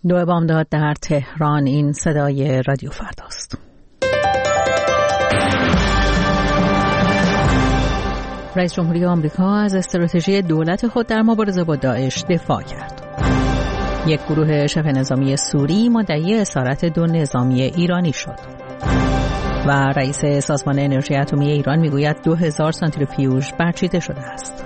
دو بامداد در تهران. این صدای رادیو فرداست. رئیس جمهوری آمریکا از استراتژی دولت خود در مبارزه با داعش دفاع کرد. یک گروه شبه نظامی سوری مدعی اسارت 2 نظامی ایرانی شد. و رئیس سازمان انرژی اتمی ایران میگوید 2000 سانتریفیوژ برچیده شده است.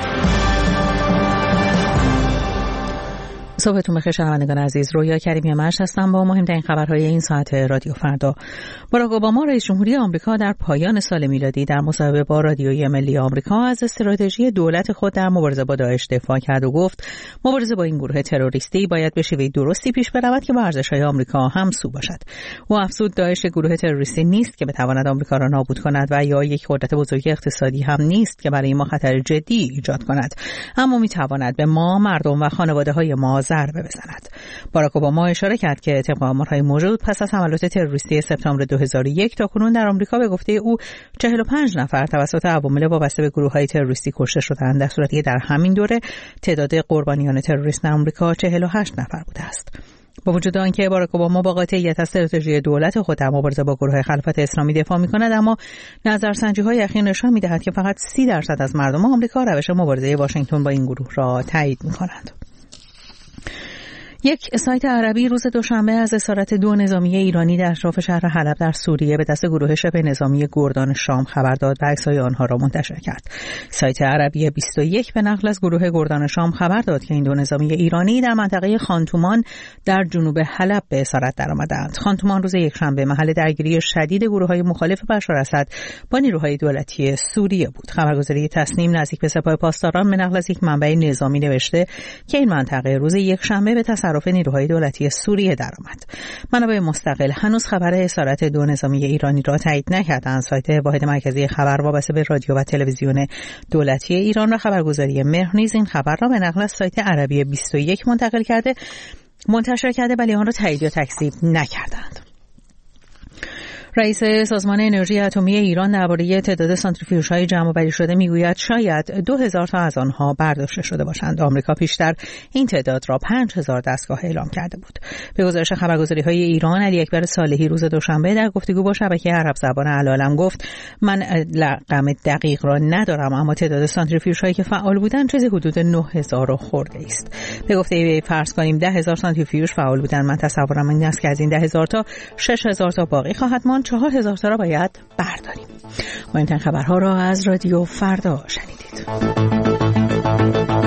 صبحتون بخیر شنوندگان عزیز. رویا کریمی مشت هستم با مهمترین خبرهای این ساعت رادیو فردا. باراک اوباما رئیس جمهوری آمریکا در پایان سال میلادی در مصاحبه با رادیویی ملی آمریکا از استراتژی دولت خود در مبارزه با داعش دفاع کرد و گفت مبارزه با این گروه تروریستی باید به شیوه درستی پیش برود که با ارزش‌های آمریکا همسو باشد. او افزود داعش گروه تروریستی نیست که بتواند آمریکا را نابود کند و یا یک قدرت بزرگ اقتصادی هم نیست که برای ما خطر جدی ایجاد کند، اما میتواند به ما، مردم و خانواده‌های ما ضربه بزند. باراک اوباما اشاره کرد که طبق آمارهای موجود پس از حملات تروریستی سپتامبر 2001 تا کنون در آمریکا به گفته او 45 نفر توسط عوامل وابسته به گروه‌های تروریستی کشته شدند، در صورتی که در همین دوره تعداد قربانیان تروریسم در آمریکا 48 نفر بوده است. با وجود آنکه باراک اوباما با قاطعیت از استراتژی دولت خود در مبارزه با گروه خلافت اسلامی دفاع می‌کند، اما نظرسنجی‌های اخیر نشان می‌دهد که فقط 30% از مردم آمریکا روش مبارزه واشنگتن با این گروه را تایید می‌کنند. یک سایت عربی روز دوشنبه از اسارت 2 نظامی ایرانی در اطراف شهر حلب در سوریه به دست گروه شبه نظامی گردان شام خبر داد و عکس‌های آنها را منتشر کرد. سایت عربی 21 به نقل از گروه گردان شام خبر داد که این 2 نظامی ایرانی در منطقه خانتومان در جنوب حلب به اسارت درآمدند. خانتومان روز یکشنبه محل درگیری شدید گروه‌های مخالف بشار اسد با نیروهای دولتی سوریه بود. خبرگزاری تسنیم نزدیک به سپاه پاسداران به نقل از یک منبع نظامی نوشته که این منطقه روز یکشنبه به تصرف نیروهای دولتی سوریه درآمد. منابع مستقل هنوز خبر اسارت 2 نظامی ایرانی را تایید نکردند. سایت واحد مرکزی خبر وابسته به رادیو و تلویزیون دولتی ایران و خبرگزاری مهر نیز این خبر را به نقل از سایت عربی 21 منتشر کرده ولی آن را تایید یا تکذیب نکردند. رئیس سازمان انرژی اتمی ایران درباره تعداد سانتریفیوژهای جمع‌آوری شده میگوید شاید 2000 تا از آنها برداشته شده باشند. آمریکا پیشتر این تعداد را 5000 دستگاه اعلام کرده بود. به گزارش خبرگزاری‌های ایران، علی اکبر صالحی روز دوشنبه در گفتگو با شبکه عرب زبان العالم گفت من رقم دقیق را ندارم، اما تعداد سانتریفیوژهایی که فعال بودند چیزی حدود 9000 خورده است. به گفته فرض کنیم 10000 سانتریفیوژ فعال بودند، من تصورم این است که از این 10000 تا 6000 تا باقی خواهد ماند. 4000 تا را باید برداریم. ما این خبرها را از رادیو فردا شنیدید.